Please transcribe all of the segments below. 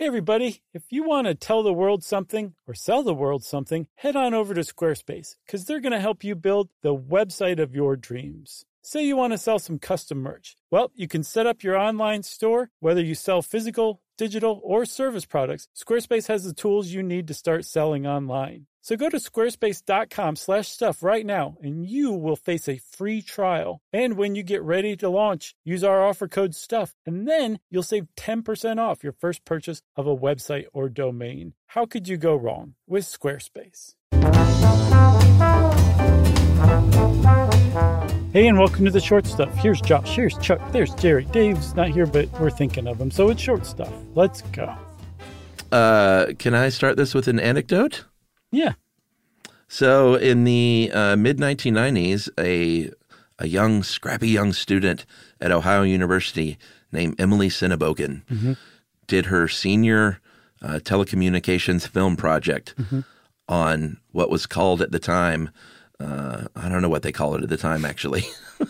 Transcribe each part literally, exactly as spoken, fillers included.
Hey everybody, if you want to tell the world something or sell the world something, head on over to Squarespace because they're going to help you build the website of your dreams. Say you want to sell some custom merch. Well, you can set up your online store, whether you sell physical, digital, or service products. Squarespace has the tools you need to start selling online. So go to squarespace.com slash stuff right now, and you will face a free trial. And when you get ready to launch, use our offer code STUFF, and then you'll save ten percent off your first purchase of a website or domain. How could you go wrong with Squarespace? Hey, and welcome to the Short Stuff. Here's Josh, here's Chuck, there's Jerry. Dave's not here, but we're thinking of him, so it's Short Stuff. Let's go. Uh, can I start this with an anecdote? Yeah. So in the uh, mid nineteen nineties, a a young, scrappy young student at Ohio University named Emily Sinnebogen mm-hmm. did her senior uh, telecommunications film project mm-hmm. on what was called at the time, uh, I don't know what they call it at the time, actually.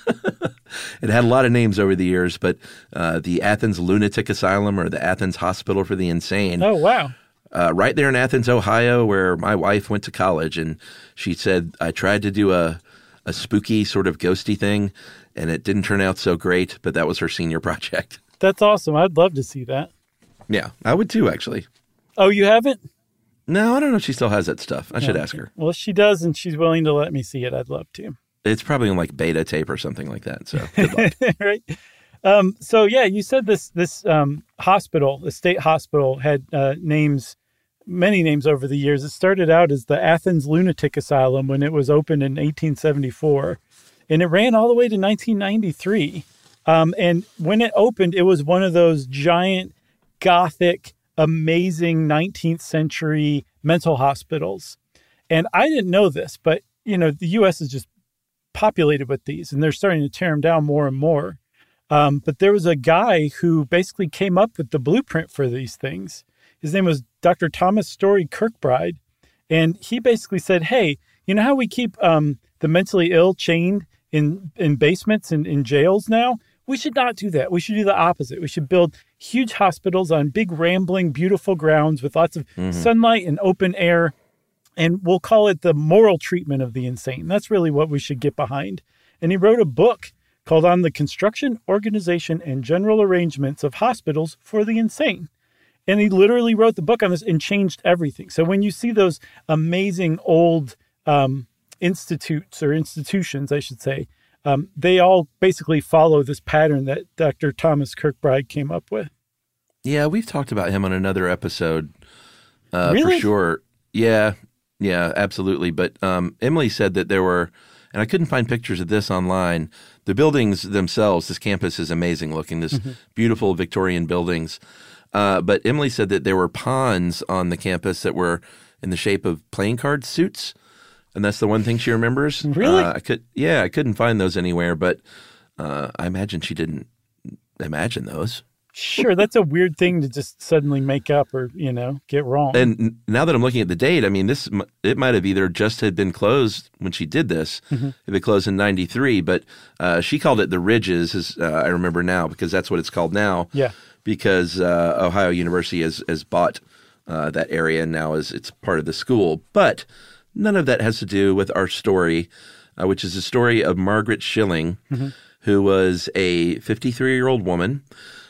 It had a lot of names over the years, but uh, the Athens Lunatic Asylum or the Athens Hospital for the Insane. Oh, wow. Uh, right there in Athens, Ohio, where my wife went to college. And she said, I tried to do a, a spooky sort of ghosty thing, and it didn't turn out so great, but that was her senior project. That's awesome. I'd love to see that. Yeah, I would too, actually. Oh, you haven't? No, I don't know if she still has that stuff. I no, should ask her. Well, if she does and she's willing to let me see it, I'd love to. It's probably on like beta tape or something like that, so good luck. Right. Um, so, yeah, you said this this um, hospital, the state hospital, had uh, names, many names over the years. It started out as the Athens Lunatic Asylum when it was opened in eighteen seventy-four, and it ran all the way to nineteen ninety-three. Um, and when it opened, it was one of those giant, Gothic, amazing nineteenth century mental hospitals. And I didn't know this, but, you know, the U S is just populated with these, and they're starting to tear them down more and more. Um, but there was a guy who basically came up with the blueprint for these things. His name was Doctor Thomas Story Kirkbride. And he basically said, hey, you know how we keep um, the mentally ill chained in, in basements and in jails now? We should not do that. We should do the opposite. We should build huge hospitals on big, rambling, beautiful grounds with lots of mm-hmm. sunlight and open air. And we'll call it the moral treatment of the insane. That's really what we should get behind. And he wrote a book called On the Construction, Organization, and General Arrangements of Hospitals for the Insane. And he literally wrote the book on this and changed everything. So when you see those amazing old um, institutes or institutions, I should say, um, they all basically follow this pattern that Doctor Thomas Kirkbride came up with. Yeah, we've talked about him on another episode uh, really? for sure. Yeah, yeah, absolutely. But um, Emily said that there were, and I couldn't find pictures of this online, the buildings themselves, this campus is amazing looking, this mm-hmm. beautiful Victorian buildings. Uh, but Emily said that there were ponds on the campus that were in the shape of playing card suits. And that's the one thing she remembers. Really? Uh, I could, yeah, I couldn't find those anywhere, but uh, I imagine she didn't imagine those. Sure, that's a weird thing to just suddenly make up or, you know, get wrong. And now that I'm looking at the date, I mean, this it might have either just had been closed when she did this, mm-hmm. if it closed in ninety-three, but uh, she called it the Ridges, as uh, I remember now, because that's what it's called now. Yeah. Because uh, Ohio University has, has bought uh, that area and now is it's part of the school. But none of that has to do with our story, uh, which is the story of Margaret Schilling, mm-hmm. who was a fifty-three-year-old woman.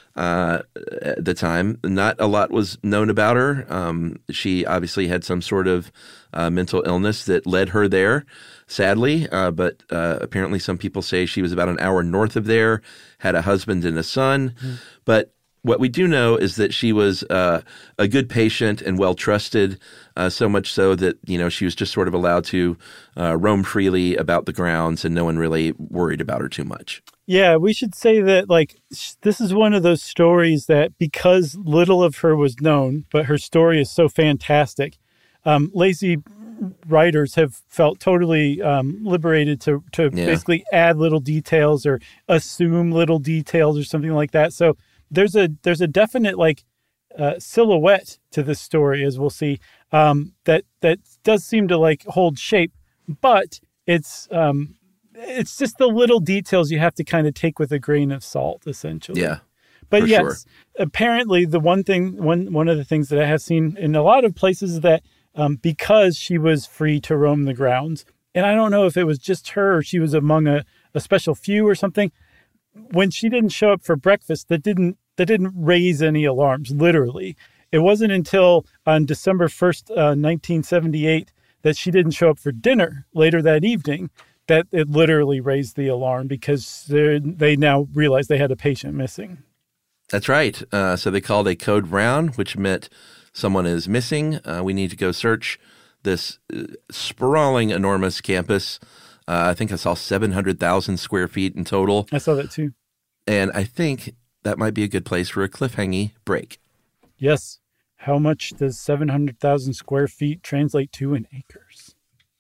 Uh, at the time, not a lot was known about her. Um, she obviously had some sort of uh, mental illness that led her there, sadly. Uh, but uh, apparently some people say she was about an hour north of there, had a husband and a son. Mm. But what we do know is that she was uh, a good patient and well trusted, uh, so much so that, you know, she was just sort of allowed to uh, roam freely about the grounds and no one really worried about her too much. Yeah, we should say that, like, sh- this is one of those stories that because little of her was known, but her story is so fantastic, um, lazy writers have felt totally um, liberated to, to yeah. basically add little details or assume little details or something like that. So there's a there's a definite, like, uh, silhouette to this story, as we'll see, um, that, that does seem to, like, hold shape, but it's... Um, It's just the little details you have to kind of take with a grain of salt, essentially. Yeah. But for yes, sure. apparently the one thing, one one of the things that I have seen in a lot of places is that um, because she was free to roam the grounds, and I don't know if it was just her or she was among a, a special few or something, when she didn't show up for breakfast, that didn't that didn't raise any alarms, literally. It wasn't until on December first, uh, nineteen seventy-eight, that she didn't show up for dinner later that evening that it literally raised the alarm because they now realized they had a patient missing. That's right. Uh, so they called a code brown, which meant someone is missing. Uh, we need to go search this uh, sprawling, enormous campus. Uh, I think I saw seven hundred thousand square feet in total. I saw that too. And I think that might be a good place for a cliffhanging break. Yes. How much does seven hundred thousand square feet translate to in acres?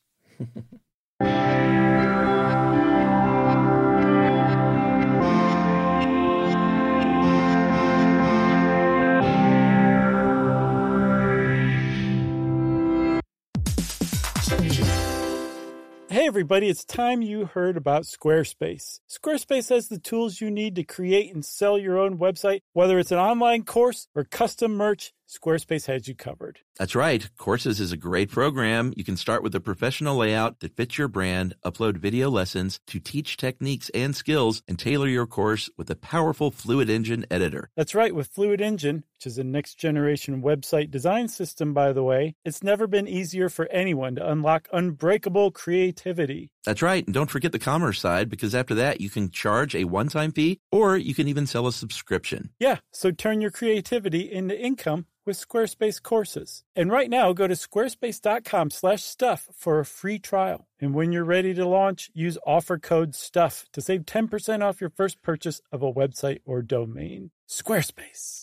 Hey everybody, it's time you heard about Squarespace. Squarespace has the tools you need to create and sell your own website. Whether it's an online course or custom merch, Squarespace has you covered. That's right. Courses is a great program. You can start with a professional layout that fits your brand, upload video lessons to teach techniques and skills, and tailor your course with a powerful Fluid Engine editor. That's right. With Fluid Engine, which is a next-generation website design system, by the way, it's never been easier for anyone to unlock unbreakable creativity. That's right. And don't forget the commerce side, because after that, you can charge a one-time fee, or you can even sell a subscription. Yeah, so turn your creativity into income with Squarespace courses. And right now, go to squarespace.com slash stuff for a free trial. And when you're ready to launch, use offer code STUFF to save ten percent off your first purchase of a website or domain. Squarespace.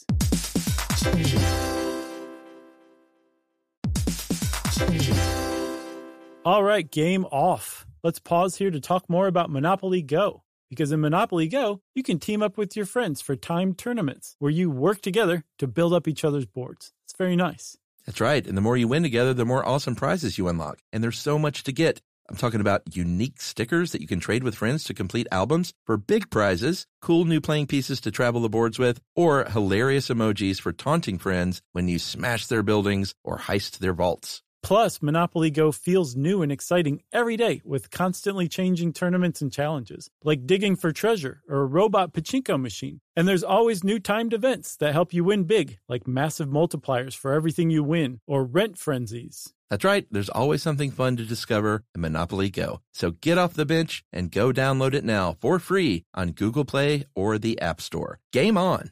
All right, game off. Let's pause here to talk more about Monopoly Go. Because in Monopoly Go, you can team up with your friends for timed tournaments where you work together to build up each other's boards. It's very nice. That's right. And the more you win together, the more awesome prizes you unlock. And there's so much to get. I'm talking about unique stickers that you can trade with friends to complete albums for big prizes, cool new playing pieces to travel the boards with, or hilarious emojis for taunting friends when you smash their buildings or heist their vaults. Plus, Monopoly Go feels new and exciting every day with constantly changing tournaments and challenges, like digging for treasure or a robot pachinko machine. And there's always new timed events that help you win big, like massive multipliers for everything you win or rent frenzies. That's right. There's always something fun to discover in Monopoly Go. So get off the bench and go download it now for free on Google Play or the App Store. Game on!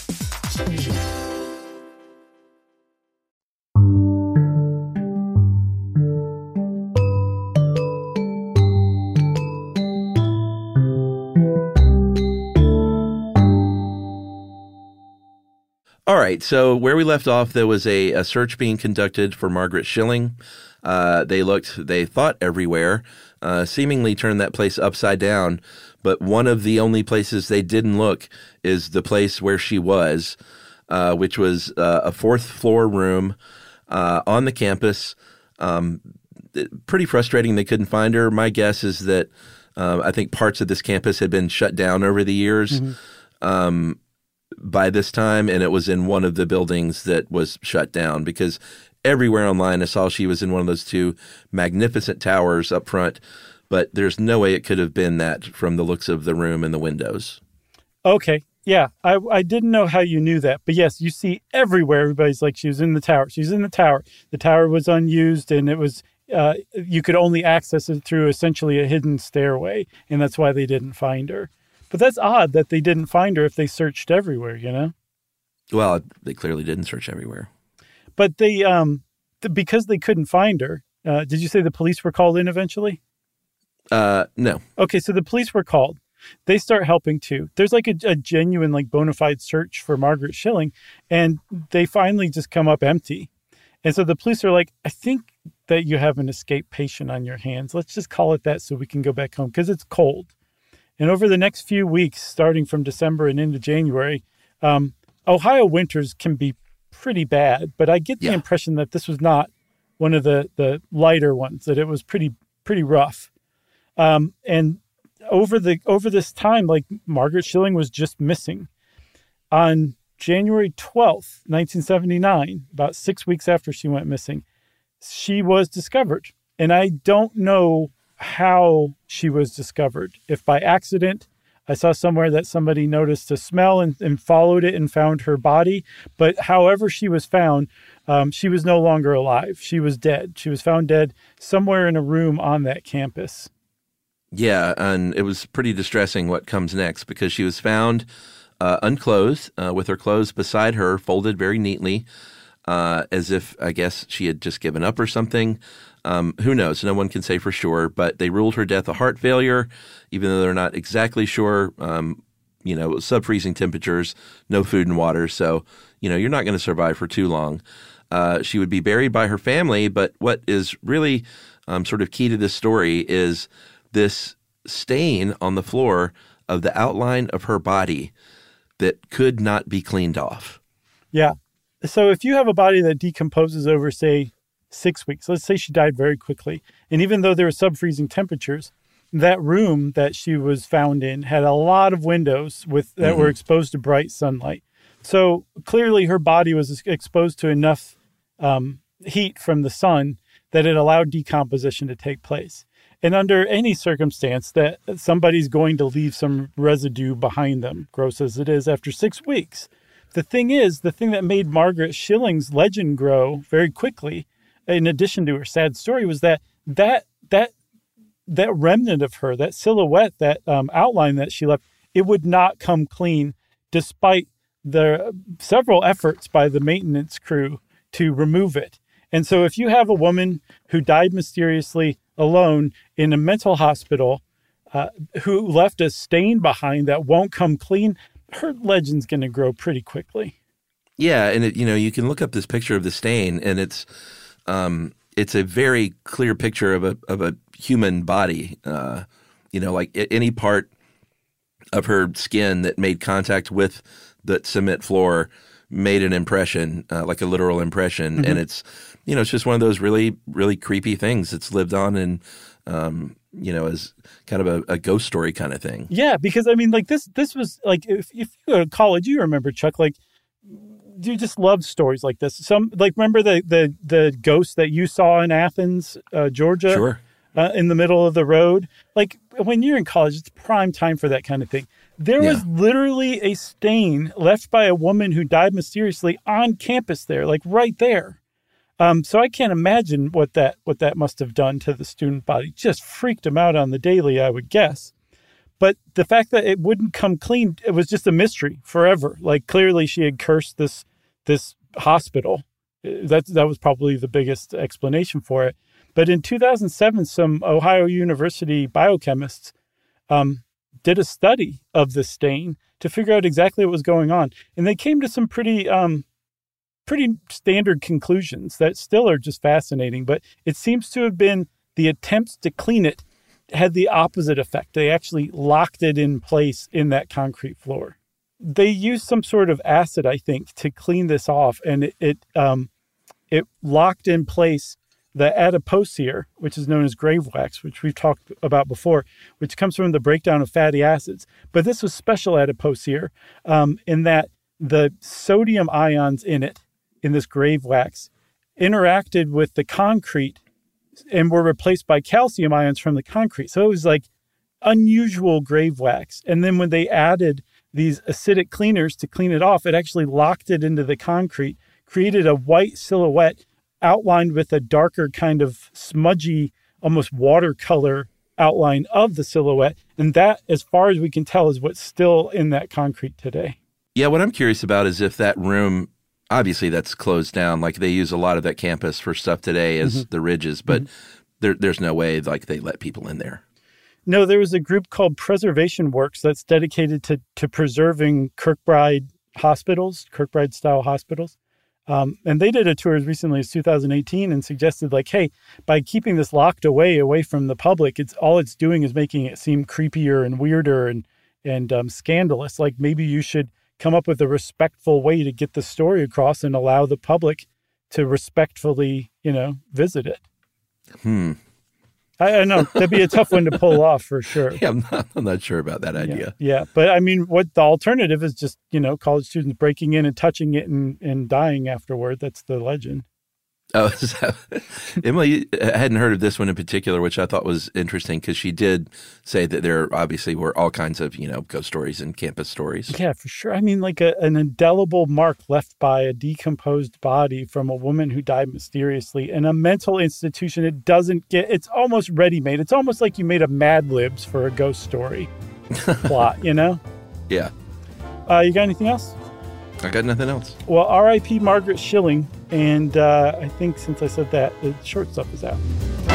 All right, so where we left off, there was a, a search being conducted for Margaret Schilling. Uh, they looked, they thought everywhere, uh, seemingly turned that place upside down. But one of the only places they didn't look is the place where she was, uh, which was uh, a fourth floor room uh, on the campus. Um, pretty frustrating they couldn't find her. My guess is that uh, I think parts of this campus had been shut down over the years. Mm-hmm. Um by this time, and it was in one of the buildings that was shut down, because everywhere online I saw she was in one of those two magnificent towers up front, but there's no way it could have been that from the looks of the room and the windows. Okay. Yeah. I, I didn't know how you knew that, but yes, you see everywhere. Everybody's like, she was in the tower. She's in the tower. The tower was unused, and it was, uh, you could only access it through essentially a hidden stairway. And that's why they didn't find her. But that's odd that they didn't find her if they searched everywhere, you know? Well, they clearly didn't search everywhere. But they, um, the, because they couldn't find her, uh, did you say the police were called in eventually? Uh, no. Okay, so the police were called. They start helping too. There's like a, a genuine, like bona fide search for Margaret Schilling, and they finally just come up empty. And so the police are like, I think that you have an escaped patient on your hands. Let's just call it that so we can go back home, because it's cold. And over the next few weeks, starting from December and into January, um, Ohio winters can be pretty bad. But I get the yeah. impression that this was not one of the, the lighter ones, that it was pretty pretty rough. Um, and over the over this time, like Margaret Schilling was just missing. On January twelfth, nineteen seventy-nine, about six weeks after she went missing, she was discovered. And I don't know how she was discovered. If by accident, I saw somewhere that somebody noticed a smell and, and followed it and found her body. But however she was found, um, she was no longer alive. She was dead. She was found dead somewhere in a room on that campus. Yeah, and it was pretty distressing what comes next, because she was found uh, unclothed, uh, with her clothes beside her, folded very neatly, uh, as if, I guess, she had just given up or something. Um, who knows? No one can say for sure, but they ruled her death a heart failure, even though they're not exactly sure. Um, you know, sub-freezing temperatures, no food and water, so, you know, you're not going to survive for too long. Uh, she would be buried by her family, but what is really um, sort of key to this story is this stain on the floor of the outline of her body that could not be cleaned off. Yeah. So if you have a body that decomposes over, say, six weeks, let's say she died very quickly, and even though there were sub-freezing temperatures, that room that she was found in had a lot of windows with that mm-hmm. were exposed to bright sunlight. So clearly her body was exposed to enough um, heat from the sun that it allowed decomposition to take place. And under any circumstance that somebody's going to leave some residue behind them, gross as it is, after six weeks. The thing is, the thing that made Margaret Schilling's legend grow very quickly, in addition to her sad story, was that that that that remnant of her, that silhouette, that um, outline that she left, it would not come clean despite the several efforts by the maintenance crew to remove it. And so if you have a woman who died mysteriously alone in a mental hospital, uh, who left a stain behind that won't come clean, her legend's going to grow pretty quickly. Yeah, and it, you know, you can look up this picture of the stain, and it's um, it's a very clear picture of a of a human body. Uh, you know, like any part of her skin that made contact with the cement floor made an impression, uh, like a literal impression, mm-hmm. and it's you know, it's just one of those really, really creepy things that's lived on and, um, you know, as kind of a, a ghost story kind of thing. Yeah, because, I mean, like, this this was, like, if, if you go to college, you remember, Chuck, like, you just loved stories like this. Some, like, remember the the, the ghost that you saw in Athens, uh, Georgia? Sure. Uh, in the middle of the road? Like, when you're in college, it's prime time for that kind of thing. There yeah. was literally a stain left by a woman who died mysteriously on campus there, like, right there. Um, so I can't imagine what that what that must have done to the student body. Just freaked them out on the daily, I would guess. But the fact that it wouldn't come clean, it was just a mystery forever. Like, clearly she had cursed this this hospital. That, that was probably the biggest explanation for it. But in two thousand seven, some Ohio University biochemists um, did a study of the stain to figure out exactly what was going on. And they came to some pretty... Um, pretty standard conclusions that still are just fascinating, but it seems to have been the attempts to clean it had the opposite effect. They actually locked it in place in that concrete floor. They used some sort of acid, I think, to clean this off, and it it, um, it locked in place the adipocere, which is known as grave wax, which we've talked about before, which comes from the breakdown of fatty acids. But this was special adipocere um, in that the sodium ions in it, in this grave wax, interacted with the concrete and were replaced by calcium ions from the concrete. So it was like unusual grave wax. And then when they added these acidic cleaners to clean it off, it actually locked it into the concrete, created a white silhouette outlined with a darker kind of smudgy, almost watercolor outline of the silhouette. And that, as far as we can tell, is what's still in that concrete today. Yeah, what I'm curious about is if that room, obviously that's closed down. Like, they use a lot of that campus for stuff today as mm-hmm. the Ridges, but mm-hmm. there, there's no way like they let people in there. No, there was a group called Preservation Works that's dedicated to to preserving Kirkbride hospitals, Kirkbride-style hospitals. Um, and they did a tour as recently as two thousand eighteen and suggested, like, hey, by keeping this locked away, away from the public, it's all it's doing is making it seem creepier and weirder and, and um, scandalous. Like, maybe you should come up with a respectful way to get the story across and allow the public to respectfully, you know, visit it. Hmm. I, I know that'd be a tough one to pull off for sure. Yeah, I'm not, I'm not sure about that idea. Yeah, yeah, but I mean, what the alternative is just, you know, college students breaking in and touching it and, and dying afterward. That's the legend. Oh, so, Emily hadn't heard of this one in particular, which I thought was interesting because she did say that there obviously were all kinds of, you know, ghost stories and campus stories. Yeah, for sure. I mean, like a, an indelible mark left by a decomposed body from a woman who died mysteriously in a mental institution. It doesn't get, it's almost ready-made. It's almost like you made a Mad Libs for a ghost story plot, you know? Yeah. Uh, you got anything else? I got nothing else. Well, R I P Margaret Schilling. And uh, I think since I said that, the short stuff is out.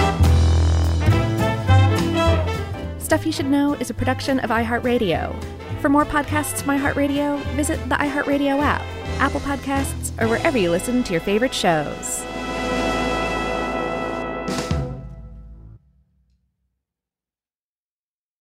Stuff You Should Know is a production of iHeartRadio. For more podcasts from iHeartRadio, visit the iHeartRadio app, Apple Podcasts, or wherever you listen to your favorite shows.